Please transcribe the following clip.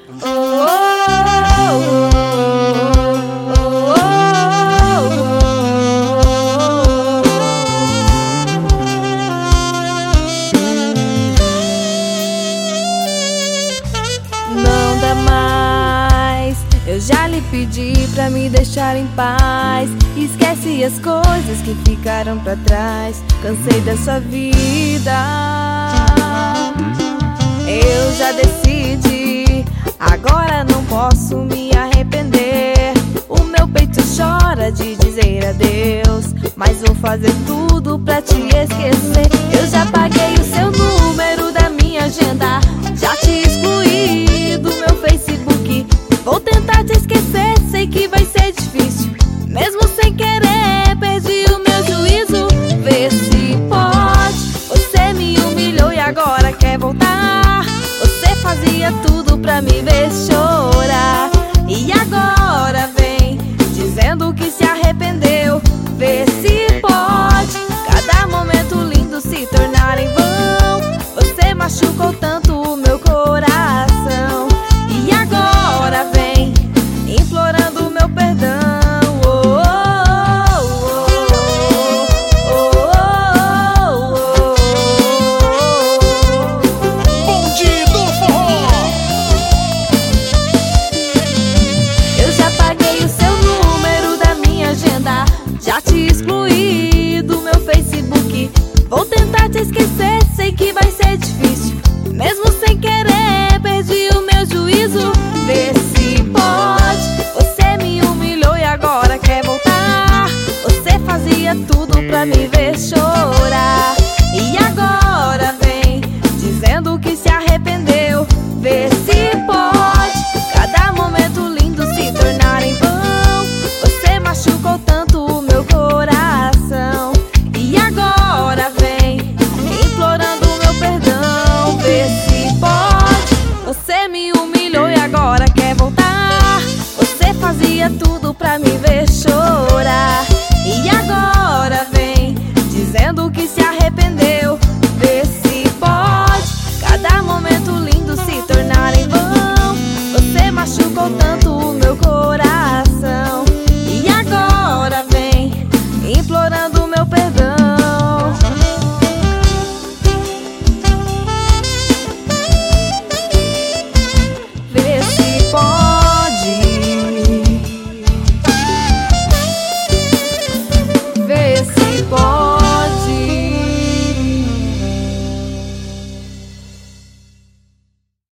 Não dá mais, eu já lhe pedi pra me deixar em paz. Esquece as coisas que ficaram pra trás. Cansei da sua vida. Eu já decidi, agora não posso me arrepender. O meu peito chora de dizer adeus, mas vou fazer tudo pra te esquecer. Eu já paguei o seu número da minha agenda, já te excluí do meu Facebook. Vou tentar te esquecer, sei que vai ser difícil. Mesmo sem querer, perdi o meu juízo. Vê se pode, você me humilhou e agora quer voltar. Você fazia tudo pra me ver chorar, e agora vem dizendo que se arrependeu. Vê se pode cada momento lindo se tornar em vão. Você machucou tanto o meu coração, e agora vem implorando o meu perdão. Já te excluí do meu Facebook. Vou tentar te esquecer, sei que vai ser difícil. Mesmo sem querer, perdi o meu juízo. Vê se pode, você me humilhou e agora quer voltar. Você fazia tudo pra me ver chorar, e agora vem dizendo que se arrependeu. Vê se pode cada momento lindo se tornar em vão. Você machucou tanto o meu coração, e agora vem implorando o meu perdão. Vê se pode, você me humilhou e agora quer voltar. Você fazia tudo pra me ver chorar, e agora vem dizendo que se arrependeu. Vê se pode cada momento lindo se tornar em vão. Você machucou tanto